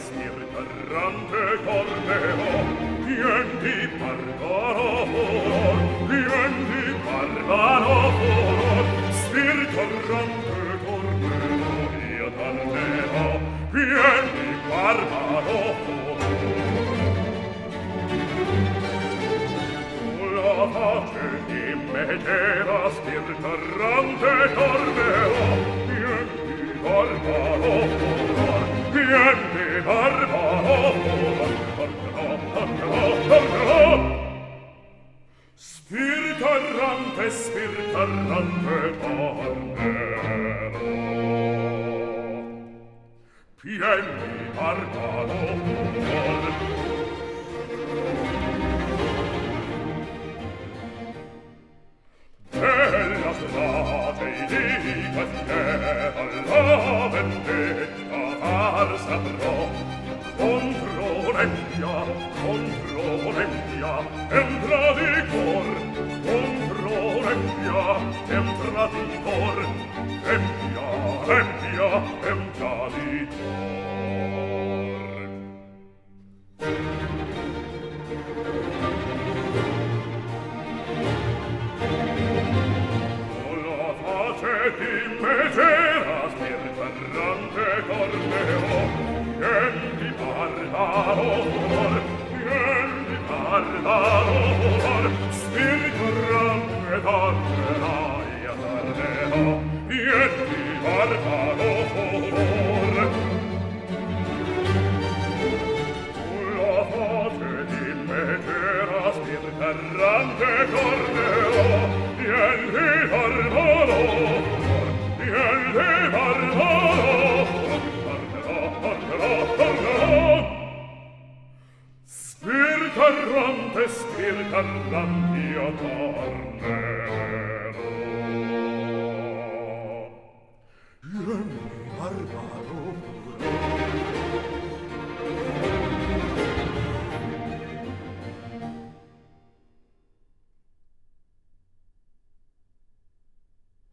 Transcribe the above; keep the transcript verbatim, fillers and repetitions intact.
spirtarrante torneo, pien di barbaro furor, pien di barbaro furor, spirtarrante torneo, io torneo, pien di barbaro furor. La pace di Medea, spirtarrante torneo, pien di barbaro furor, pien di barbaro furor, tornerò, tornerò, tornerò. Spirtarrante, spirtarrante tornerò, pien di barbaro furor. Bella strage i dica fiera la vendetta far saprò, contro l'empia, contro l'empia, entra di cor, contro l'empia, entra di cor, empia, empia, entra di cor. Di Megera, spirtarrante torneo, pien di barbaro furor, pien di barbaro furor, spirtarrante tornerà, io tornerò, pien di barbaro furor. La pace di Megera, spirtarrante torneo, pien di barbaro furor, pien di barbaro furor, tornerò, tornerò, tornerò. Spirtarrante, spirtarrante